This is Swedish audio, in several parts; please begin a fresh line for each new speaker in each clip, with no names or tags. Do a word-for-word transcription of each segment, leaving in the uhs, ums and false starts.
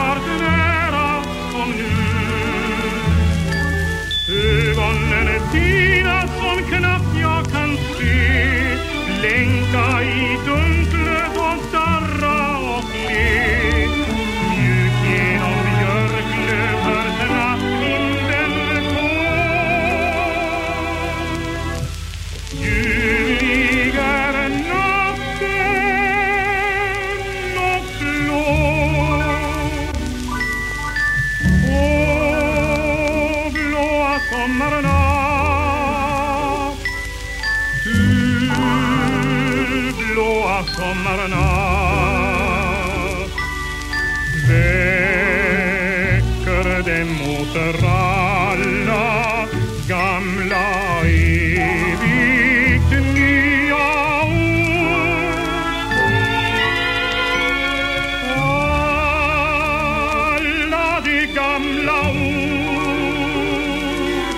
snart nära som nu. Ögonen är dina som knappt jag kan se, blänka i dunklet och darra och le. Mjuk genom björklöv hörs nattvinden gå. Ljuvlig är natten och blå, och blåa sommarnatt, du blåa sommarnatt, väcker dem åter alla gamla evigt nya ord. Alla de gamla ord,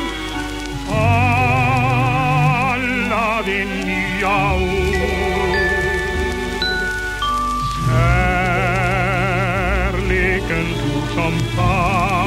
alla de nya ord. Kärleken tog som fan